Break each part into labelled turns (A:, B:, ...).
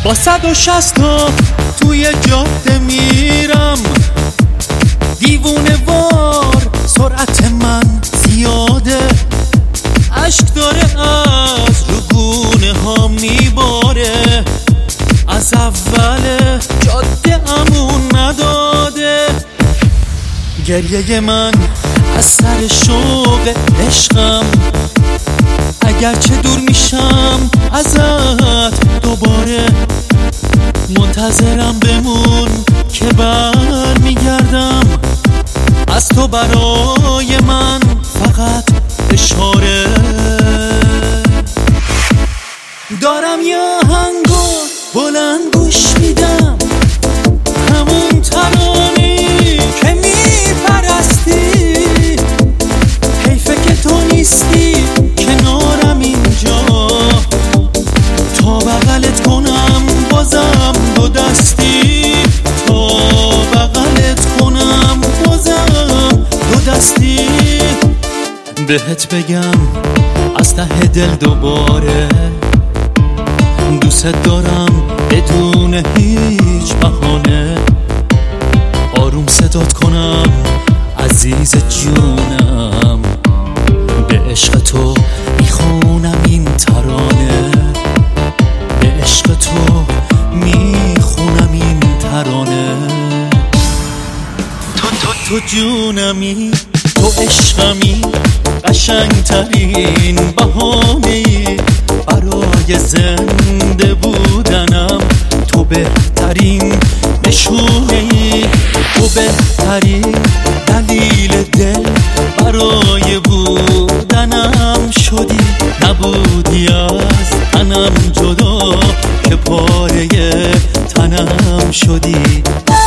A: با 160 تا توی جاده میرم، دیوونه وار سرعت من زیاده، اشک داره از رگونه ها میباره، از اول جاده امون نداده. گریه من از سر شوق عشقم، اگرچه دور میشم ازت دوباره، منتظرم بمون که بر میگردم، از تو برای من فقط اشاره. دارم یه آهنگو بلند گوش میدم، همون ترانه‌ای که میپرستی، حیفه که تو نیستی کنارم اینجا، تا بغلت کنم بازم دو دستی، تا بغلت کنم بازم دو دستی. بهت بگم از ته دل دوباره، دوست دارم بدون هیچ بهانه، آروم صدات کنم عزیز جونم، به عشق تو میخونم این ترانه، به عشق تو میخونم این ترانه. تو جونمی، تو عشقمی، قشنگترین بهانه‌ای برای زنده بودنم، تو بهترین نشونه‌ای، تو بهترین دلیل دل برای بودنم شدی، نبودی از تنم جدا که پاره تنم شدی.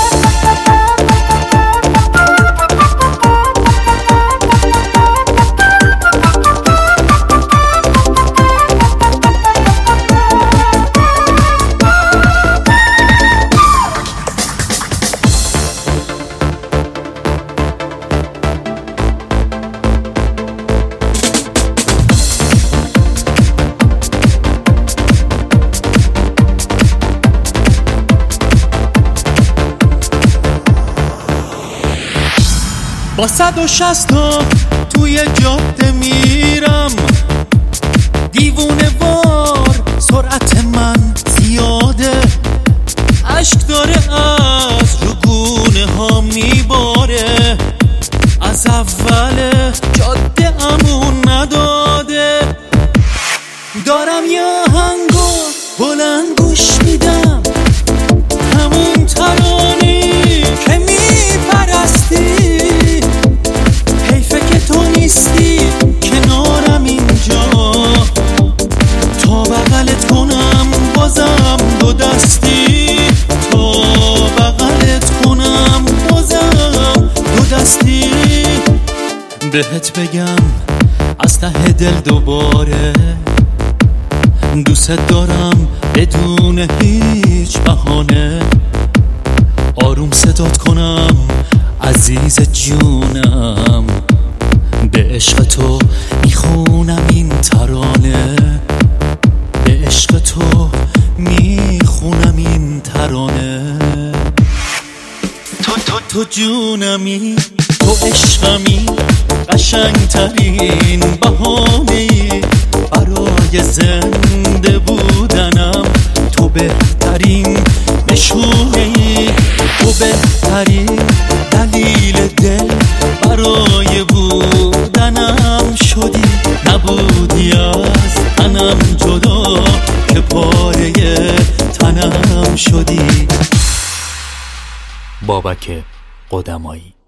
A: با 160 تا توی جاده میرم، دیوونه وار سرعت من زیاده، اشک داره از رگونه ها میباره، از اول جاده امون نداده. دارم یه آهنگو بلند گوش میدم، همون ترانه‌ای که میپرستی، تو نیستی کنارم اینجا، تا بغلت کنم بازم دو دستی، تا بغلت کنم بازم دو دستی. بهت بگم از ته دل دوباره، دوست دارم بدون هیچ بهانه، آروم صدات کنم عزیز جونم، به عشق تو میخونم این ترانه، به عشق تو میخونم این ترانه. تو جونمی، تو عشقمی، قشنگترین بهانه‌ای برای زنده بودنم، تو بهترین نشونه‌ای، تو بهترین دلیل دل برای بودنم شدی، نبودی از تنم جدا که پاره تنم شدی. بابک قدمایی.